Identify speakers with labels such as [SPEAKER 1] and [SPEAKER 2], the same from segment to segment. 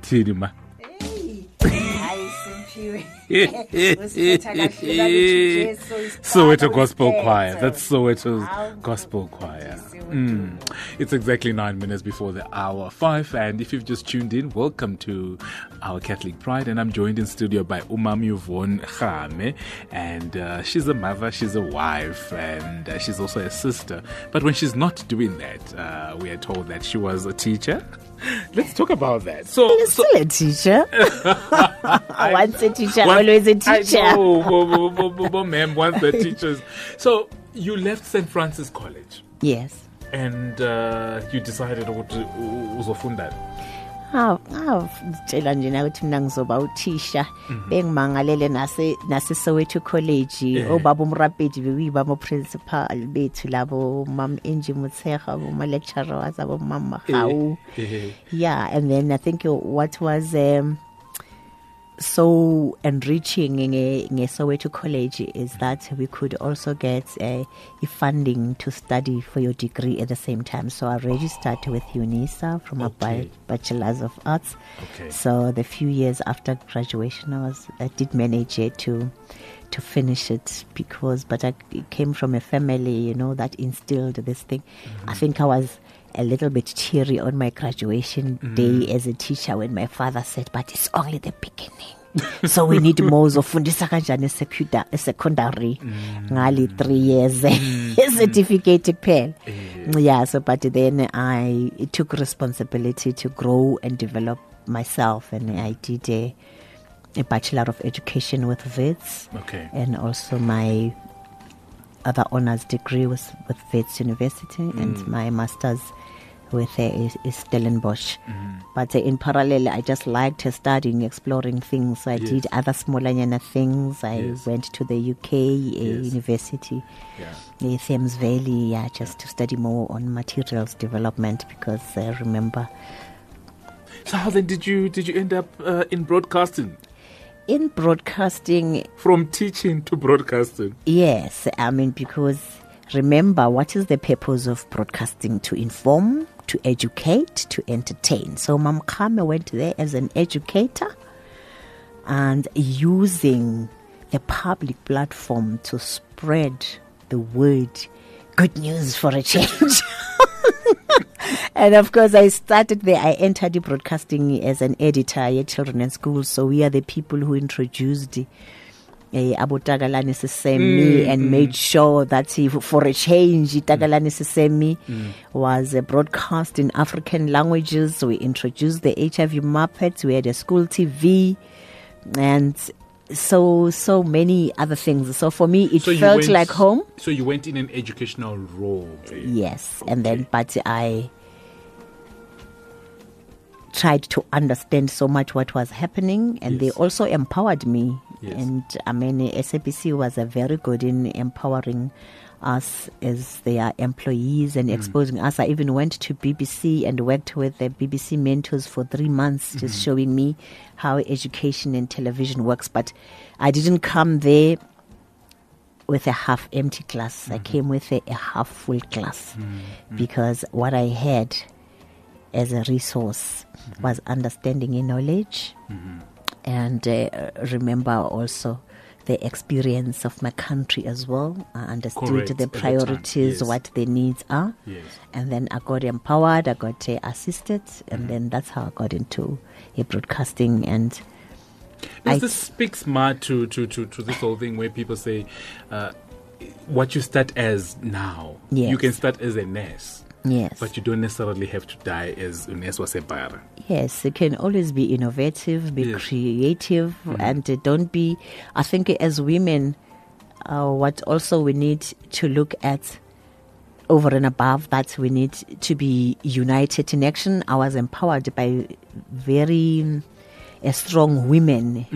[SPEAKER 1] uthini ma? Soweto Gospel Choir. That's Soweto's Gospel Choir. It's exactly 9 minutes before the hour 5, and if you've just tuned in, welcome to our Catholic Pride, and I'm joined in studio by Umam Yvonne Khame, and she's a mother, she's a wife, and she's also a sister. But when she's not doing that, we are told that she was a teacher. Let's talk about that. So,
[SPEAKER 2] still a teacher. Once a teacher, always a teacher.
[SPEAKER 1] I know, ma'am, once the teachers. So you left St. Francis College.
[SPEAKER 2] Yes.
[SPEAKER 1] And you decided to uzofunda.
[SPEAKER 2] Ngitshela nje na ukuthi mina ngizoba uthisha bengimangalele nase Soweto College obaba umrapedi beyiba principal bethu labo mam Angie Mutshega bo lecturers abo mama Gawu. Yeah, and then I think what was so enriching in Soweto College is that we could also get a funding to study for your degree at the same time. So I registered with UNISA from a Bachelor's of Arts.
[SPEAKER 1] Okay.
[SPEAKER 2] So the few years after graduation, I did manage it to finish it but I came from a family, that instilled this thing. I think I was a little bit teary on my graduation day as a teacher when my father said, but it's only the beginning. So we need more zofundisa kanjani secondary ngali 3 years certificate kuphela. Yeah, so but then I took responsibility to grow and develop myself, and I did a Bachelor of Education with Wits.
[SPEAKER 1] Okay. And
[SPEAKER 2] also my other honors degree was with Wits University and my master's with Stellenbosch. But in parallel, I just liked studying, exploring things. So I did other smaller things. I went to the UK university, the Thames Valley, just to study more on materials development, because I remember.
[SPEAKER 1] So how then did you end up in broadcasting?
[SPEAKER 2] In broadcasting,
[SPEAKER 1] from teaching to broadcasting.
[SPEAKER 2] Yes, because remember, what is the purpose of broadcasting? To inform, to educate, to entertain. So Mam Khame went there as an educator and using the public platform to spread the word, good news for a change. And of course, I started there. I entered broadcasting as an editor at Children and Schools. So we are the people who introduced Abu Tagalani Sesemi and made sure that for a change, Tagalani Sesemi was broadcast in African languages. We introduced the HIV Muppets. We had a school TV and so many other things. So for me, it felt like home.
[SPEAKER 1] So you went in an educational role.
[SPEAKER 2] Yes. Okay. And then, but I tried to understand so much what was happening, and they also empowered me. Yes. And SABC was very good in empowering us as their employees and exposing us. I even went to BBC and worked with the BBC mentors for 3 months, just showing me how education and television works. But I didn't come there with a half-empty class. I came with a half-full class because what I had as a resource was understanding and knowledge, and remember also the experience of my country as well. I understood the priorities, what the needs are, and then I got empowered, I got assisted, and then that's how I got into broadcasting. And
[SPEAKER 1] this speaks more to this whole thing where people say what you start as now, you can start as a nurse.
[SPEAKER 2] Yes.
[SPEAKER 1] But you don't necessarily have to die as Unes Wasebara.
[SPEAKER 2] Yes, you can always be innovative, be creative, and don't be, I think as women, what also we need to look at over and above that, we need to be united in action. I was empowered by very strong women.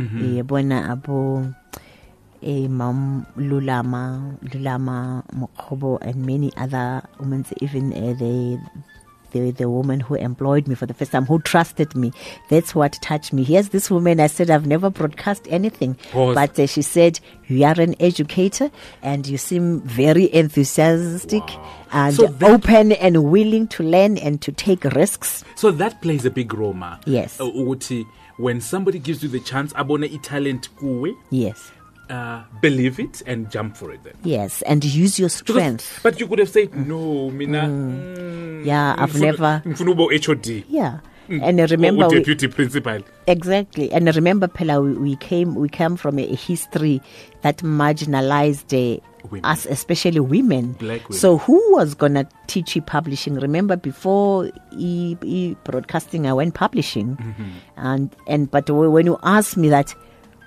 [SPEAKER 2] Mam Lulama Mokhobo and many other women, even the woman who employed me for the first time, who trusted me. That's what touched me. Here's this woman. I said, I've never broadcast anything. But she said, you are an educator and you seem very enthusiastic and open and willing to learn and to take risks.
[SPEAKER 1] So that plays a big role, ma.
[SPEAKER 2] Yes.
[SPEAKER 1] When somebody gives you the chance, abona talent kuwe.
[SPEAKER 2] Yes.
[SPEAKER 1] Believe it and jump for it then.
[SPEAKER 2] Yes, and use your strength.
[SPEAKER 1] But you could have said, no, Mina.
[SPEAKER 2] Yeah, I've never.
[SPEAKER 1] HOD.
[SPEAKER 2] Yeah. And I remember
[SPEAKER 1] or deputy principal.
[SPEAKER 2] Exactly. And I remember, Pella, we come from a history that marginalized us, especially women.
[SPEAKER 1] Black women.
[SPEAKER 2] So who was going to teach you publishing? Remember, before broadcasting, I went publishing. But when you ask me that,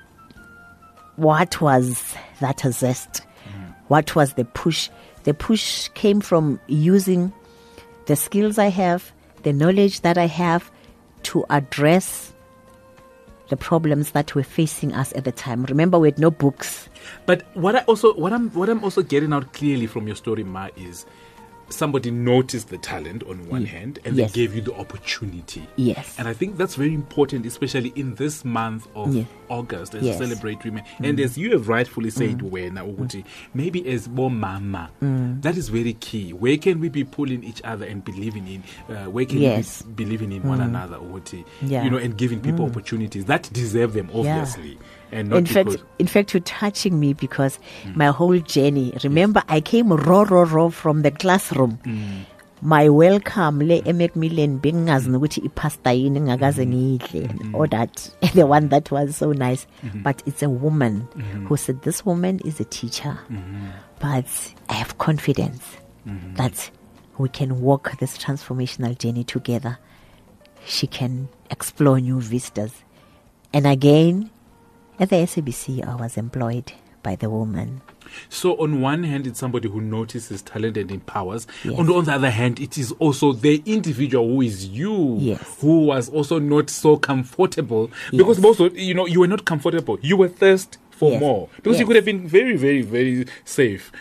[SPEAKER 2] what was that zest? What was the push? The push came from using the skills I have, the knowledge that I have to address the problems that were facing us at the time. Remember, we had no books.
[SPEAKER 1] But what I'm also getting out clearly from your story, Ma, is somebody noticed the talent on one hand and they gave you the opportunity.
[SPEAKER 2] Yes.
[SPEAKER 1] And I think that's very important, especially in this month of August as we celebrate women. And as you have rightfully said, maybe as more mama, that is very key. Where can we be pulling each other and believing in, where can we be believing in one another, and giving people opportunities that deserve them, obviously. And not
[SPEAKER 2] in fact, you're touching me because my whole journey, remember, I came raw from the classroom. My welcome, le Macmillan being as nuguti ipasta yini ngakaze ngidle, or that the one that was so nice. But it's a woman who said, this woman is a teacher, but I have confidence that we can walk this transformational journey together. She can explore new vistas. And again, at the SABC, I was employed by the woman.
[SPEAKER 1] So on one hand, it's somebody who notices talent and empowers. On the other hand, it is also the individual who is you, who was also not so comfortable. Because also, you were not comfortable. You were thirsty for more. Because you could have been very, very, very safe.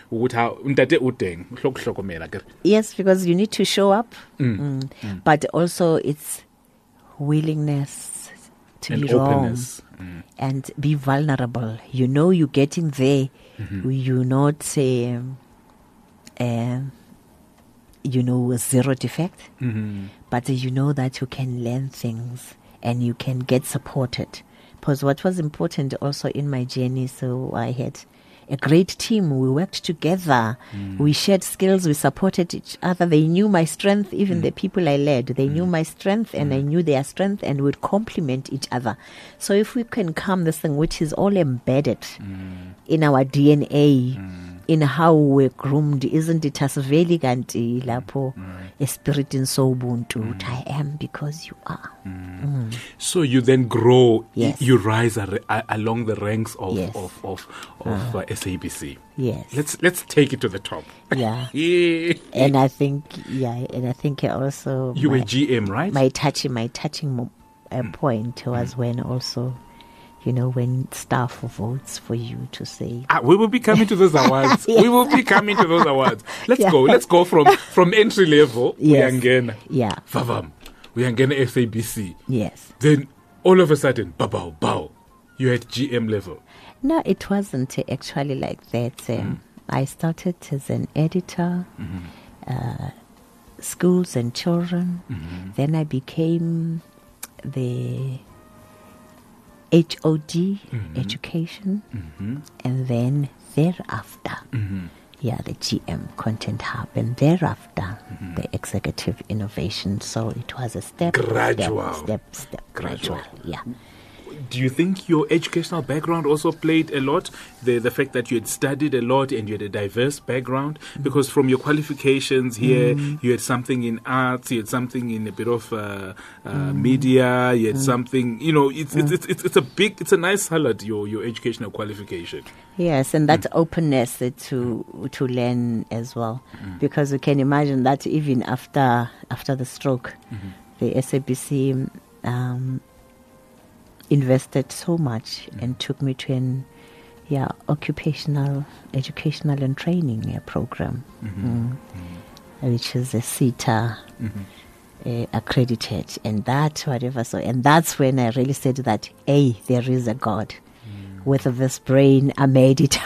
[SPEAKER 2] Yes, because you need to show up. But also it's willingness to be openness. Wrong and be vulnerable. You're getting there. You're not zero defect, but you know that you can learn things and you can get supported. Because what was important also in my journey, so I had a great team. We worked together. We shared skills. We supported each other. They knew my strength, even the people I led. They knew my strength and I knew their strength, and would complement each other. So if we can come this thing, which is all embedded in our DNA, in how we're groomed, isn't it? Asveli kanti lapho espiritin so ubuntu. I am because you are.
[SPEAKER 1] So you then grow. You rise along the ranks of SABC.
[SPEAKER 2] Yes.
[SPEAKER 1] Let's take it to the top.
[SPEAKER 2] And I think also
[SPEAKER 1] you were GM, right?
[SPEAKER 2] My touching point was when also, when staff votes for you to say.
[SPEAKER 1] We will be coming to those awards. We will be coming to those awards. Let's go from entry level.
[SPEAKER 2] Yes.
[SPEAKER 1] We are getting SABC.
[SPEAKER 2] Yes.
[SPEAKER 1] Then all of a sudden, bow. You're at GM level.
[SPEAKER 2] No, it wasn't actually like that. I started as an editor, schools and children. Then I became the HOD, education, and then thereafter, the GM Content Hub, and thereafter the executive innovation. So it was a step, gradual. Yeah.
[SPEAKER 1] Do you think your educational background also played a lot? The fact that you had studied a lot and you had a diverse background? Because from your qualifications here, you had something in arts, you had something in a bit of media, you had something, it's a nice salad, your educational qualification.
[SPEAKER 2] Yes, and that openness to learn as well. Because you can imagine that even after the stroke, the SABC invested so much and took me to an occupational, educational and training program, which is a CETA accredited, and that whatever. So, and that's when I really said that, hey, there is a God. With this brain, I made it.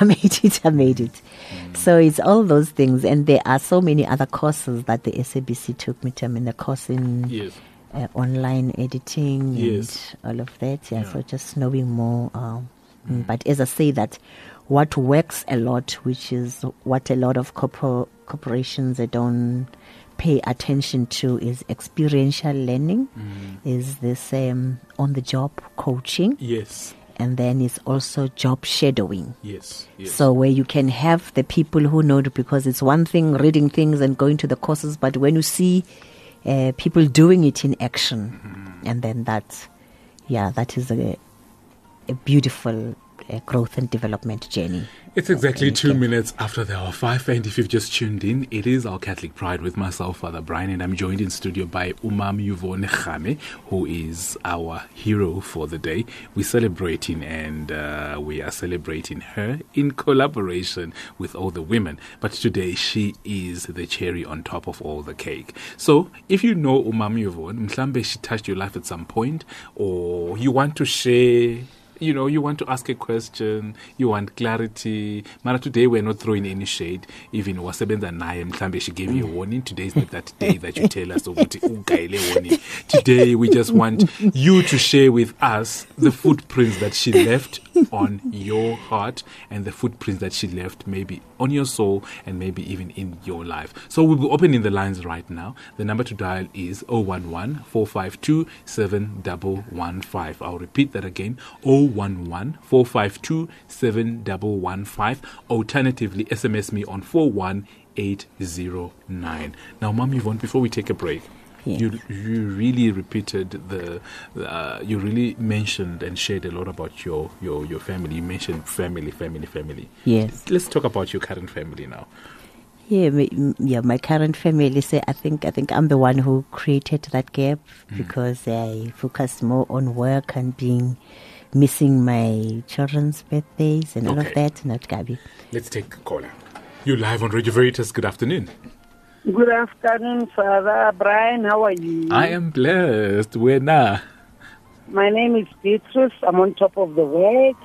[SPEAKER 2] So it's all those things, and there are so many other courses that the SABC took me to. I mean, the course in online editing and all of that. So just knowing more. But as I say, that what works a lot, which is what a lot of corporations they don't pay attention to, is experiential learning, is this on-the-job coaching.
[SPEAKER 1] Yes.
[SPEAKER 2] And then it's also job shadowing.
[SPEAKER 1] Yes.
[SPEAKER 2] So where you can have the people who know, because it's one thing reading things and going to the courses, but when you see people doing it in action, and then that is a beautiful growth and development journey.
[SPEAKER 1] It's exactly 2 minutes after the hour 5, and if you've just tuned in, it is our Catholic Pride with myself, Father Brian, and I'm joined in studio by Umam Yvonne Khame, who is our hero for the day. We're celebrating, and we are celebrating her in collaboration with all the women. But today, she is the cherry on top of all the cake. So, if you know Umam Yvonne, mhlambe she touched your life at some point, or you want to share, you want to ask a question, you want clarity. Mara, today we're not throwing any shade. Even wasebenza naye mhlambe she gave you a warning. Today is not that day that you tell us ukuthi ugaile warning. Today we just want you to share with us the footprints that she left on your heart, and the footprints that she left maybe on your soul, and maybe even in your life. So we'll be opening the lines right now. The number to dial is 011-452-7115. I'll repeat that again, 011-452-7115. Alternatively, SMS me on 41809. Now, Mom Yvonne, before we take a break, you really repeated you really mentioned and shared a lot about your family. You mentioned family.
[SPEAKER 2] Yes.
[SPEAKER 1] Let's talk about your current family now.
[SPEAKER 2] My current family. I think I'm the one who created that gap, because I focused more on work and missing my children's birthdays and all of that. Not Gabi.
[SPEAKER 1] Let's take a caller. You're live on Radio Veritas. Good afternoon.
[SPEAKER 3] Good afternoon, Father Brian. How are you?
[SPEAKER 1] I am blessed. Where now?
[SPEAKER 3] My name is Beatrice. I'm on top of the world.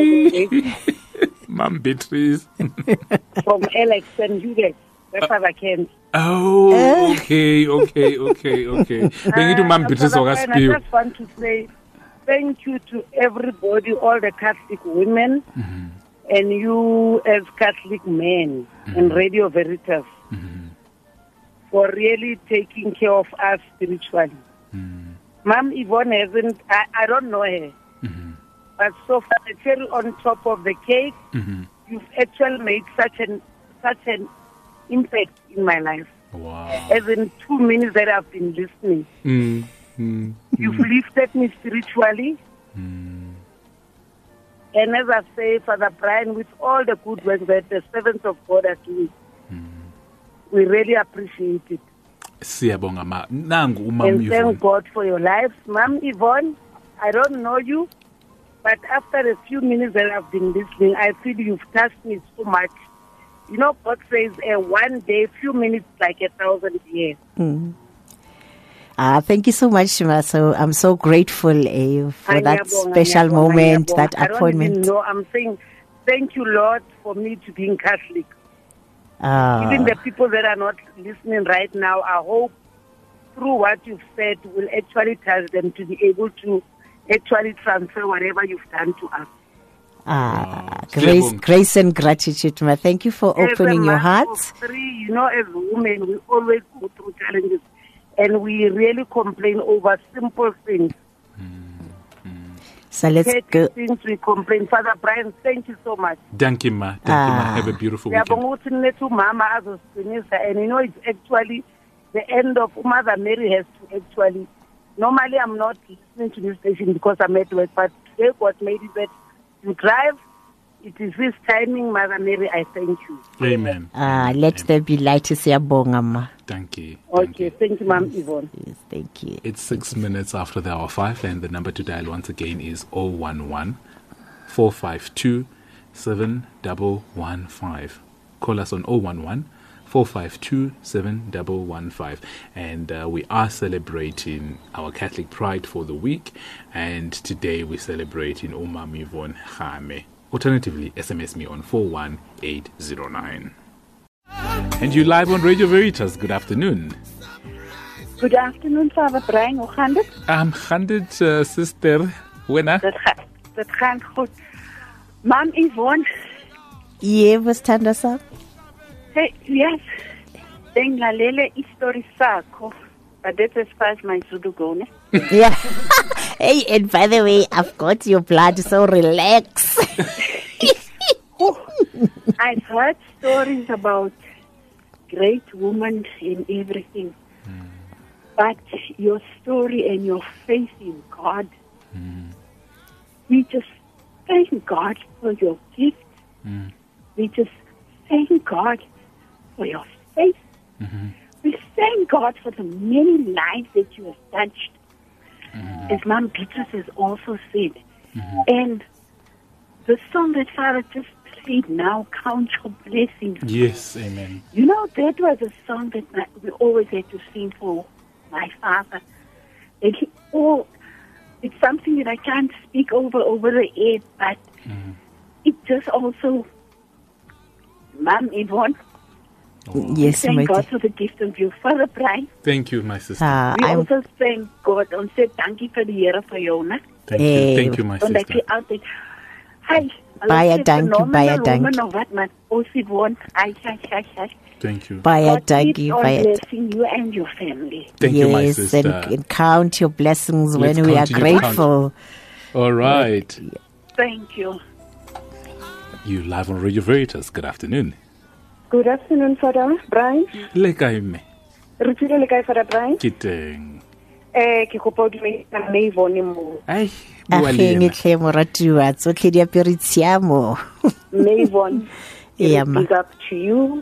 [SPEAKER 1] Mom Beatrice.
[SPEAKER 3] From Alex and Juliet. Father Ken.
[SPEAKER 1] Oh, okay. Thank you to Mom Beatrice.
[SPEAKER 3] I just want to say thank you to everybody, all the Catholic women, and you as Catholic men and Radio Veritas. For really taking care of us spiritually. Mom Yvonne hasn't, I don't know her, but so far the cherry on top of the cake, you've actually made such an impact in my life.
[SPEAKER 1] Wow.
[SPEAKER 3] As in 2 minutes that I've been listening. You've lifted me spiritually. And as I say, Father Brian, with all the good work that the servants of God are doing, we really appreciate it. And thank God for your life. Mom Yvonne, I don't know you, but after a few minutes that I've been listening, I feel you've touched me so much. God says one day, few minutes like 1,000 years.
[SPEAKER 2] Thank you so much, Shima. So I'm so grateful for that special moment, that appointment.
[SPEAKER 3] I don't even know. I'm saying thank you, Lord, for me to being Catholic. Even the people that are not listening right now, I hope through what you've said will actually touch them to be able to actually transfer whatever you've done to us.
[SPEAKER 2] Grace and gratitude, ma. Thank you for opening your heart.
[SPEAKER 3] As women, we always go through challenges, and we really complain over simple things.
[SPEAKER 2] So let's go.
[SPEAKER 3] Things we complain. Father Brian, thank you so much.
[SPEAKER 1] Thank you, ma. Have a beautiful weekend.
[SPEAKER 3] And it's actually the end of Mother Mary has to actually. Normally, I'm not listening to this station because I'm at work, but today God made it that you drive. It is His timing, Mother Mary. I thank you.
[SPEAKER 1] Amen.
[SPEAKER 2] Let there be light to see a bonga.
[SPEAKER 1] Thank you.
[SPEAKER 3] Okay, thank you, Ma'am Yvonne.
[SPEAKER 2] Yes, thank you.
[SPEAKER 1] It's 6 minutes after the hour 5, and the number to dial once again is 011-452-7115. Call us on 452-7115. And we are celebrating our Catholic Pride for the week. And today we're celebrating Umam Yvonne Khame. Alternatively, SMS me on 41809. And you live on Radio Veritas. Good afternoon.
[SPEAKER 3] Good afternoon, Father Brian. Hoe gaan dit?
[SPEAKER 1] Gaan dit, sister? Wena?
[SPEAKER 3] Dat gaat goed. Mam Yvonne.
[SPEAKER 2] Yes, Thandasa.
[SPEAKER 3] Hey, yes. Dengalela history sakho. But that's as far as my Zulu go, ne?
[SPEAKER 2] Yeah. Hey, and by the way, I've got your blood, so relax.
[SPEAKER 3] I've heard stories about great women in everything. But your story and your faith in God, we just thank God for your gift. We just thank God for your faith. We thank God for the many lives that you have touched. As Mom Beatrice has also said. And the song that Father just played now, Count Your Blessings.
[SPEAKER 1] Yes, amen.
[SPEAKER 3] You know, that was a song that we always had to sing for my father. And it's something that I can't speak over the air, but it just also, Mom Yvonne,
[SPEAKER 2] Yes,
[SPEAKER 3] thank God for the gift of you, Father Brian.
[SPEAKER 1] Thank you, my sister.
[SPEAKER 3] We also thank God and say thank you for the year for you.
[SPEAKER 1] Thank you. Thank you, my sister.
[SPEAKER 3] Hi.
[SPEAKER 2] Baie dankie, baie dankie.
[SPEAKER 1] Thank you.
[SPEAKER 2] Baie dankie, baie.
[SPEAKER 3] Blessing you and your family.
[SPEAKER 1] Thank you, my
[SPEAKER 2] Yes,
[SPEAKER 1] sister.
[SPEAKER 2] and count your blessings
[SPEAKER 1] Let's
[SPEAKER 2] when we are
[SPEAKER 1] continue to count.
[SPEAKER 2] grateful.
[SPEAKER 1] All right.
[SPEAKER 3] Thank you.
[SPEAKER 1] You live on Radio Veritas. Good afternoon.
[SPEAKER 3] Good afternoon, Father Brian.
[SPEAKER 1] Le kae mme?
[SPEAKER 3] Re tswile le kae, Father Brian?
[SPEAKER 1] Ke teng.
[SPEAKER 3] Ke kopa o dumedisa mme Yvonne mo.
[SPEAKER 1] Ai, bua le
[SPEAKER 2] Akgeng
[SPEAKER 1] yena.
[SPEAKER 2] tle moratiwa tsotlhe di apere tshiamo.
[SPEAKER 3] Mme Yvonne,
[SPEAKER 2] Yeah, ma.
[SPEAKER 3] big up to you.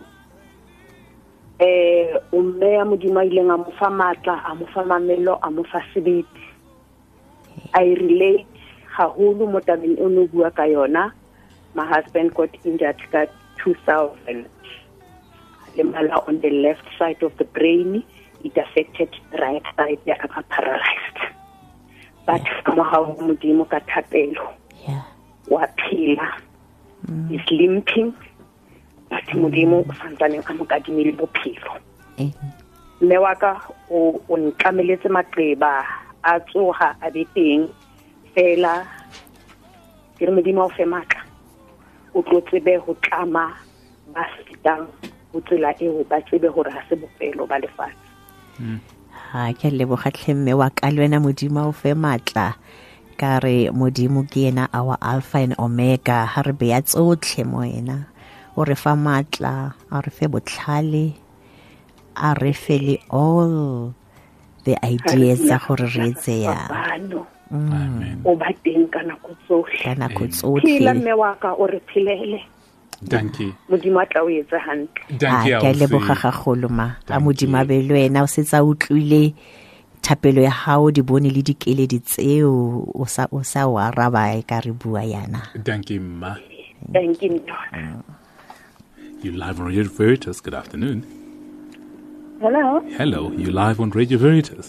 [SPEAKER 3] O mme ya Modimo a ileng a mo fa matla, a mo fa mamelo, a mo fa sebete. I relate haholo mo tabeng o no bua ka yona. My husband got injured ka 2000. Lemala on the left side of the brain, it affected the right side, they are paralyzed. But somehow Modimo ka thapelo,
[SPEAKER 2] Yeah.
[SPEAKER 3] wa phela, is limping, but Modimo o santsane a mo kadimile bophelo. Mme wa ka o ntlameletse maqeba a tsoga a be teng fela ke re Modimo o fe matla o tlo tsebe ho tlama ba fetang ho tsela eo ba tsebe hore ha se bofelo ba lefatshe.
[SPEAKER 2] Ha ke leboga tle mme wa ka le wena Modimo o fe matla ka re Modimo ke yena our alpha and omega ha re beya tsotlhe mo yena o re fa matla a re fe botlhale a re fe le all the ideas tsa gore re etse ya
[SPEAKER 1] Amen.
[SPEAKER 3] O ba teng ka nako tsohle.
[SPEAKER 2] ka nako
[SPEAKER 3] Phela
[SPEAKER 2] tsotlhe
[SPEAKER 3] mme wa ka o re phelele.
[SPEAKER 1] Thank you.
[SPEAKER 3] Modimo a tla o etsa hantle.
[SPEAKER 1] Thank you.
[SPEAKER 2] ke leboga gagolo ma a
[SPEAKER 1] Thank
[SPEAKER 2] Modimo
[SPEAKER 1] you.
[SPEAKER 2] a be le wena o setsa utlwile thapelo ya hao di bone le dikeledi tseo o sa wa raba ka re bua yana.
[SPEAKER 1] Thank you, ma.
[SPEAKER 3] Thank you, Lord.
[SPEAKER 1] You live on Radio Veritas. Good afternoon.
[SPEAKER 3] Hello.
[SPEAKER 1] Hello. You live on Radio Veritas.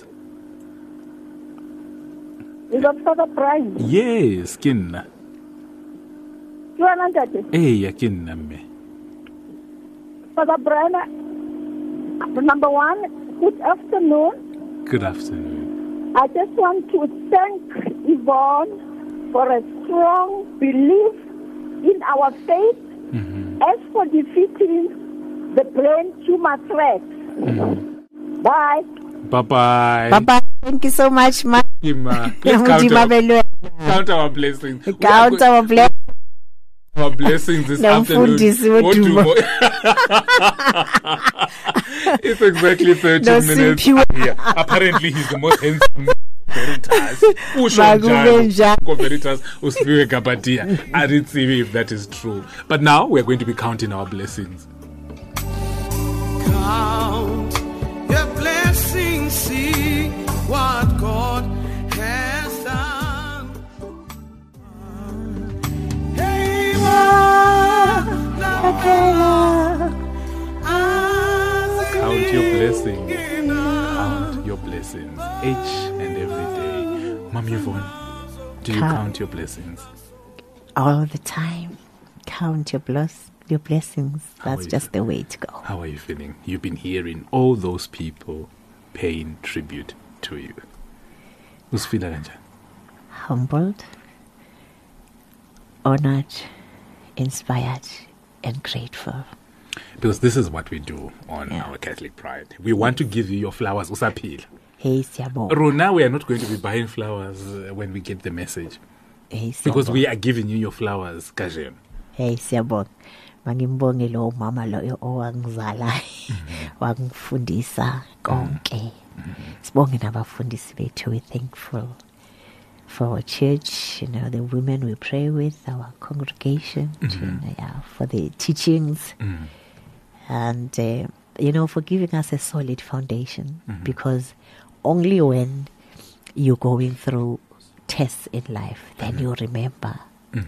[SPEAKER 3] Is that Father Brian?
[SPEAKER 1] Yes, kinna.
[SPEAKER 3] You are not that.
[SPEAKER 1] Hey, kinna me.
[SPEAKER 3] Father Brian, number one, good afternoon.
[SPEAKER 1] Good afternoon.
[SPEAKER 3] I just want to thank Yvonne for a strong belief in our faith as for defeating the brain tumor threat. Bye.
[SPEAKER 1] Bye-bye.
[SPEAKER 2] Bye-bye. Thank you so much, ma.
[SPEAKER 1] Ma. Let's count our blessings.
[SPEAKER 2] Count our blessings.
[SPEAKER 1] Our blessings this afternoon. It's exactly 13 minutes. Yeah. Apparently, he's the most handsome Veritas. Veritas usifiwe kapatia. I didn't see if that is true. But now we're going to be counting our blessings.
[SPEAKER 4] Count your blessings, see what God has done. Hey,
[SPEAKER 1] blessings each and every day. Mom Yvonne, do you count your blessings?
[SPEAKER 2] All the time. Count your blessings. That's just the way to go.
[SPEAKER 1] How are you feeling? You've been hearing all those people paying tribute to you. Uzifila kanjani?
[SPEAKER 2] Humbled, honored, inspired, and grateful.
[SPEAKER 1] Because this is what we do on our Catholic Pride. We want to give you your flowers, usaphila.
[SPEAKER 2] Hey, siyabonga.
[SPEAKER 1] Rona, we are not going to be buying flowers when we get the message.
[SPEAKER 2] Hey, siyabonga.
[SPEAKER 1] Because we are giving you your flowers, Kajem.
[SPEAKER 2] Hey, siyabonga. Mangimbonge lo mama lo owangizala wangifundisa konke. Sibonge nabafundisi bethu. We're thankful for our church, the women we pray with, our congregation, for the teachings, and for giving us a solid foundation. Because only when you're going through tests in life, then you remember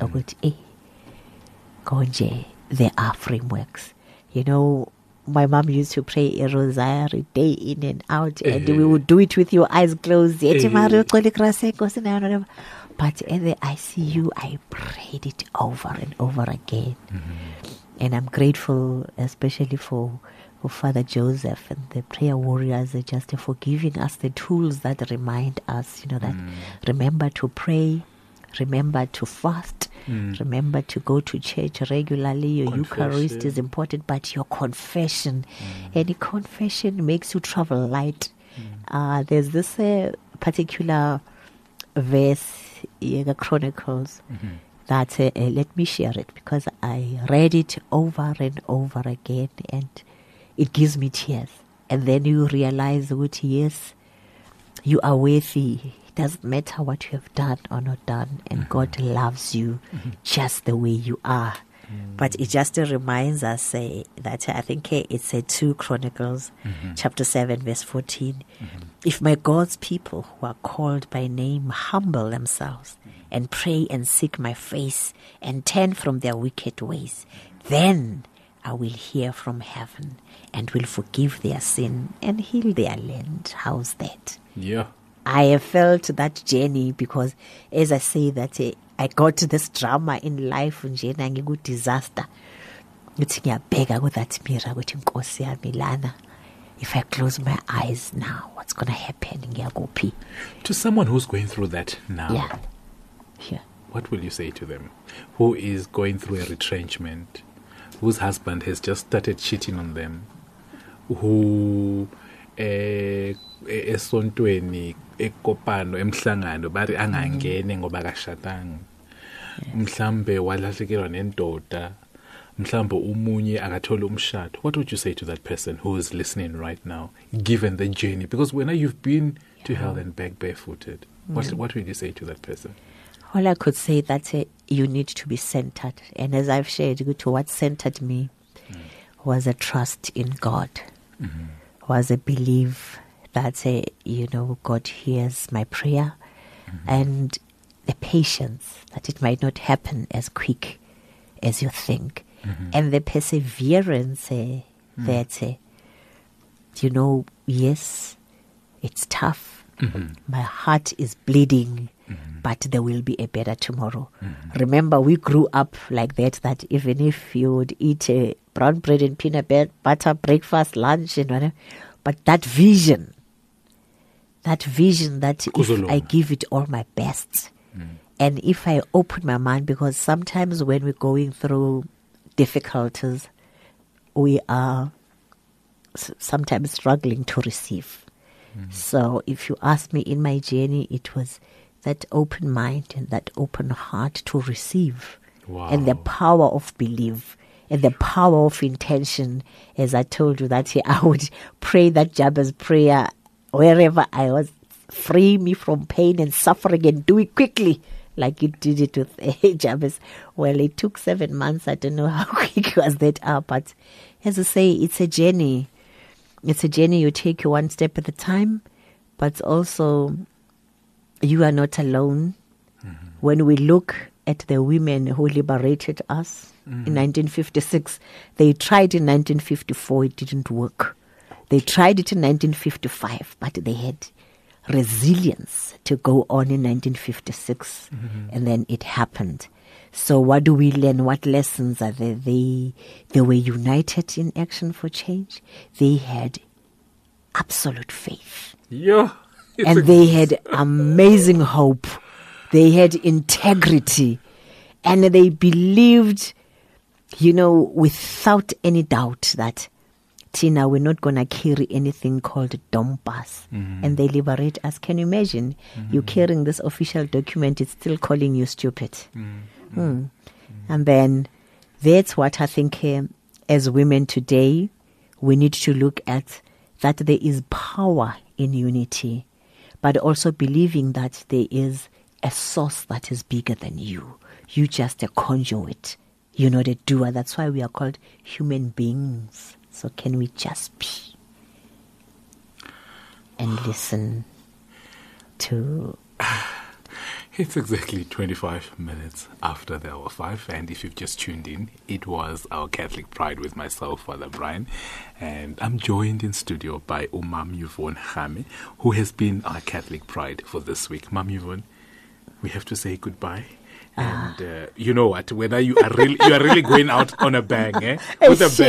[SPEAKER 2] there are frameworks. My mom used to pray a rosary day in and out, and we would do it with your eyes closed. But in the ICU, I prayed it over and over again. And I'm grateful, especially for Father Joseph and the prayer warriors, just for giving us the tools that remind us, that remember to pray, remember to fast, remember to go to church regularly. Your Eucharist is important, but your confession, any confession makes you travel light. There's this particular verse in the Chronicles that let me share it, because I read it over and over again, and it gives me tears. And then you realize that yes, you are worthy. It doesn't matter what you have done or not done, and God loves you just the way you are. But it just reminds us that I think it's 2 Chronicles chapter 7 verse 14. If my God's people who are called by name humble themselves and pray and seek my face and turn from their wicked ways, then I will hear from heaven and will forgive their sin and heal their land. How's that?
[SPEAKER 1] Yeah.
[SPEAKER 2] I have felt that journey because, as I say, that I got this drama in life, good disaster. If I close my eyes now, what's going to happen?
[SPEAKER 1] To someone who's going through that now,
[SPEAKER 2] yeah.
[SPEAKER 1] What will you say to them? Who is going through a retrenchment, whose husband has just started cheating on them, who esontweni ekopano emhlangano bari angangene ngoba kashatanga, mhlambe walahlekelwa nendoda, mhlambe umunye akathola umshado. What would you say to that person who is listening right now, given the journey? Because when you've been to hell and back barefooted, what would you say to that person?
[SPEAKER 2] All I could say that you need to be centered. And as I've shared, what centered me was a trust in God, was a belief that, God hears my prayer, and the patience that it might not happen as quick as you think, and the perseverance that, yes, it's tough. My heart is bleeding, but there will be a better tomorrow. Remember, we grew up like that even if you would eat a brown bread and peanut butter, breakfast, lunch, and whatever, but that vision that if I give it all my best, and if I open my mind, because sometimes when we're going through difficulties, we are sometimes struggling to receive. So if you ask me, in my journey, it was that open mind and that open heart to receive.
[SPEAKER 1] Wow.
[SPEAKER 2] And the power of belief and the power of intention. As I told you, that I would pray that Jabez prayer wherever I was. Free me from pain and suffering, and do it quickly, like you did it with Jabez. Well, it took 7 months. I don't know how quick was that up, but as I say, it's a journey. It's a journey you take one step at a time, but also you are not alone. When we look at the women who liberated us in 1956, they tried in 1954, it didn't work. They tried it in 1955, but they had resilience to go on in 1956, and then it happened. So what do we learn? What lessons are there? They were united in action for change. They had absolute faith.
[SPEAKER 1] Yeah.
[SPEAKER 2] And they had amazing hope. They had integrity. And they believed, without any doubt that, Tina, we're not going to carry anything called Dompas. And they liberate us. Can you imagine? You carrying this official document, it's still calling you stupid. And then that's what I think as women today, we need to look at, that there is power in unity, but also believing that there is a source that is bigger than you. You're just a conduit. You're not a doer. That's why we are called human beings. So can we just be and listen to...
[SPEAKER 1] It's exactly 25 minutes after the hour 5, and if you've just tuned in, it was our Catholic Pride with myself, Father Brian, and I'm joined in studio by Mam Yvonne Khame, who has been our Catholic Pride for this week. Mam Yvonne, we have to say goodbye. And you know what? Whether you are really going out on a bang, with a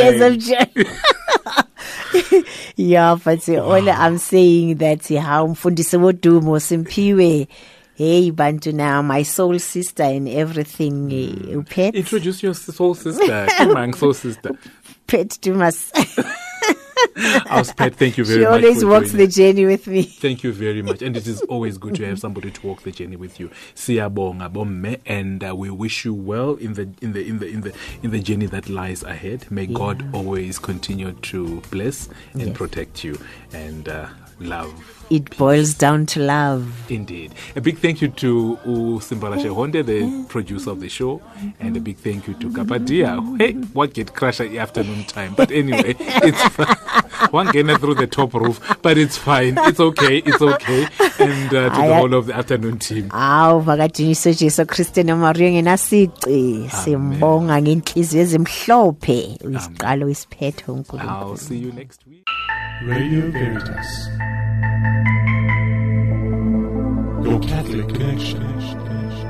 [SPEAKER 1] bang.
[SPEAKER 2] Yeah, but all I'm saying that how mfundisi wodumo simpiwe. Hey, Bantu now, my soul sister and everything. Pet.
[SPEAKER 1] Introduce your soul sister. Come on, soul sister.
[SPEAKER 2] Pet Dumas.
[SPEAKER 1] Our Pet, thank you very
[SPEAKER 2] much.
[SPEAKER 1] She
[SPEAKER 2] always walks the journey with me.
[SPEAKER 1] Thank you very much. And it is always good to have somebody to walk the journey with you. Siyabonga bomme, and we wish you well in the journey that lies ahead. May God always continue to bless and protect you, and love.
[SPEAKER 2] It boils down to love.
[SPEAKER 1] Indeed. A big thank you to Simbala Shehonde, the producer of the show, and a big thank you to Kapadia. Hey, what get crushed at afternoon time? But anyway, it's fine. One getting through the top roof, but it's fine. It's okay. It's okay. And to the whole of the afternoon team.
[SPEAKER 2] Vakajiniso Jesu Kristu noMaria ngenasici simbonga ngenhliziyo ezimhlophe isiqalo isiphetho uNkulunkulu.
[SPEAKER 1] I'll see you next week.
[SPEAKER 5] Radio Veritas, your Catholic connection.